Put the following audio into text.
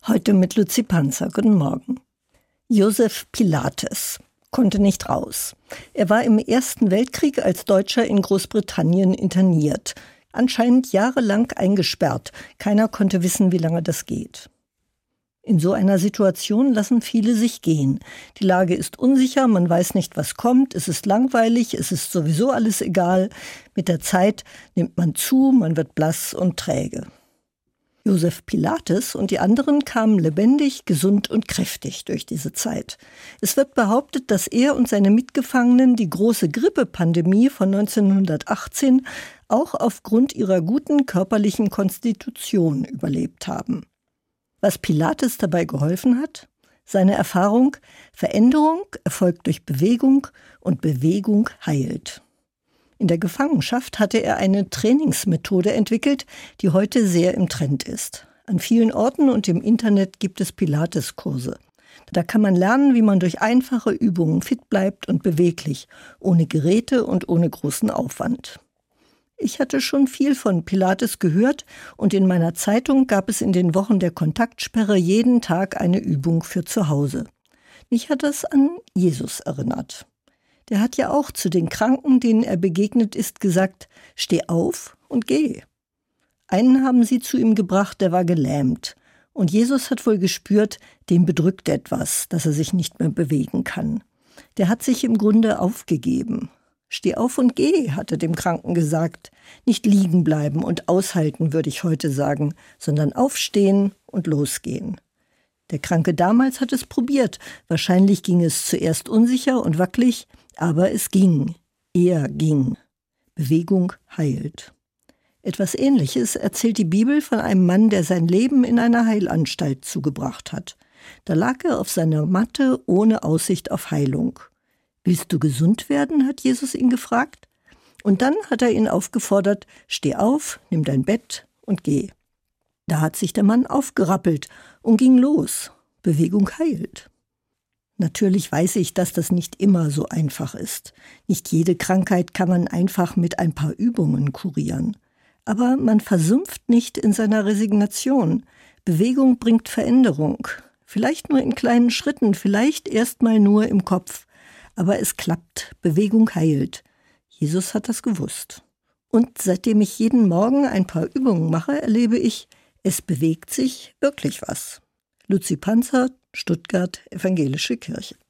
Heute mit Luzi Panzer. Guten Morgen. Josef Pilates konnte nicht raus. Er war im Ersten Weltkrieg als Deutscher in Großbritannien interniert. Anscheinend jahrelang eingesperrt. Keiner konnte wissen, wie lange das geht. In so einer Situation lassen viele sich gehen. Die Lage ist unsicher, man weiß nicht, was kommt, es ist langweilig, es ist sowieso alles egal. Mit der Zeit nimmt man zu, man wird blass und träge. Josef Pilates und die anderen kamen lebendig, gesund und kräftig durch diese Zeit. Es wird behauptet, dass er und seine Mitgefangenen die große Grippepandemie von 1918 auch aufgrund ihrer guten körperlichen Konstitution überlebt haben. Was Pilates dabei geholfen hat? Seine Erfahrung: Veränderung erfolgt durch Bewegung und Bewegung heilt. In der Gefangenschaft hatte er eine Trainingsmethode entwickelt, die heute sehr im Trend ist. An vielen Orten und im Internet gibt es Pilates-Kurse. Da kann man lernen, wie man durch einfache Übungen fit bleibt und beweglich, ohne Geräte und ohne großen Aufwand. Ich hatte schon viel von Pilates gehört und in meiner Zeitung gab es in den Wochen der Kontaktsperre jeden Tag eine Übung für zu Hause. Mich hat das an Jesus erinnert. Der hat ja auch zu den Kranken, denen er begegnet ist, gesagt: Steh auf und geh. Einen haben sie zu ihm gebracht, der war gelähmt. Und Jesus hat wohl gespürt, dem bedrückt etwas, dass er sich nicht mehr bewegen kann. Der hat sich im Grunde aufgegeben. Steh auf und geh, hat er dem Kranken gesagt. Nicht liegen bleiben und aushalten, würde ich heute sagen, sondern aufstehen und losgehen. Der Kranke damals hat es probiert. Wahrscheinlich ging es zuerst unsicher und wackelig, aber es ging. Er ging. Bewegung heilt. Etwas Ähnliches erzählt die Bibel von einem Mann, der sein Leben in einer Heilanstalt zugebracht hat. Da lag er auf seiner Matte ohne Aussicht auf Heilung. »Willst du gesund werden?« hat Jesus ihn gefragt. Und dann hat er ihn aufgefordert: »Steh auf, nimm dein Bett und geh.« Da hat sich der Mann aufgerappelt und ging los. Bewegung heilt. Natürlich weiß ich, dass das nicht immer so einfach ist. Nicht jede Krankheit kann man einfach mit ein paar Übungen kurieren. Aber man versumpft nicht in seiner Resignation. Bewegung bringt Veränderung. Vielleicht nur in kleinen Schritten, vielleicht erstmal nur im Kopf. Aber es klappt. Bewegung heilt. Jesus hat das gewusst. Und seitdem ich jeden Morgen ein paar Übungen mache, erlebe ich, es bewegt sich wirklich was. Luzi Panzer, Stuttgart, Evangelische Kirche.